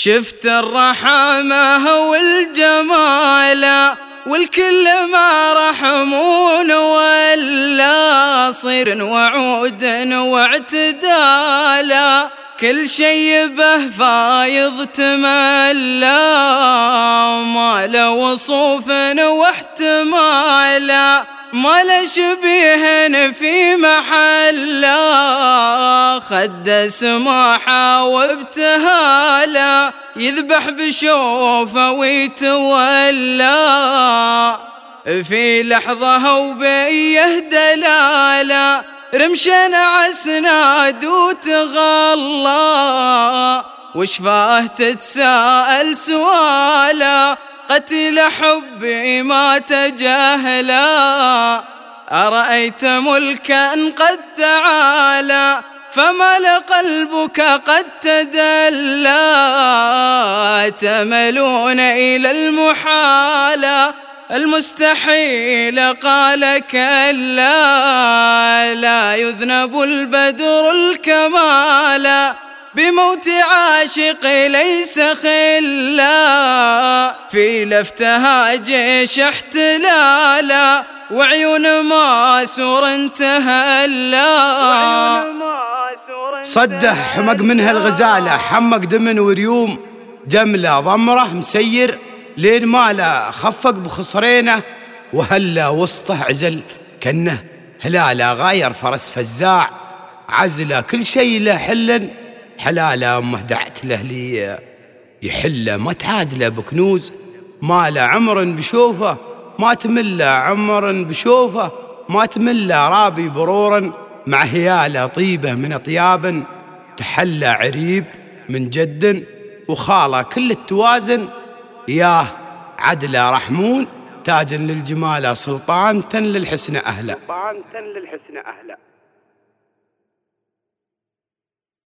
شفت الرحمة والجمال والكل ما رحمون ولا صير وعود واعتدالا، كل شي به فايض تملا ما له وصوف واحتمالا، ما له شبيه في محلا، خد سماحة وابتهالا يذبح بشوفه ويتولى في لحظة وبيه دلالا، رمشن عسناد وتغلى وشفاه تتساءل سوالا، قتل حبي ما تجاهلا، أرأيت ملكا قد تعالى فمال قلبك قد تدلى، تملون إلى المحال المستحيل قال كلا، لا يذنب البدر الكمال بموت عاشق ليس خلا، في لفتها جيش احتلالا وعيون ماسور تهلا. صده حمق منها الغزالة، حمق دمن وريوم جملة ضمره مسير لين ماله خفق بخصرينه، وهلا وسطه عزل كنه هلاله، غاير فرس فزاع عزله كل شي له حلا حلاله، امه دعت له لي يحله ما تعادله بكنوز ماله، عمر بشوفه ما تمله عمر بشوفه ما تمله، رابي برورا مع هياله طيبه من اطياب تحلى، عريب من جد وخاله كل التوازن، ياه عدله رحمون تاج للجمال سلطان للحسن أهلا.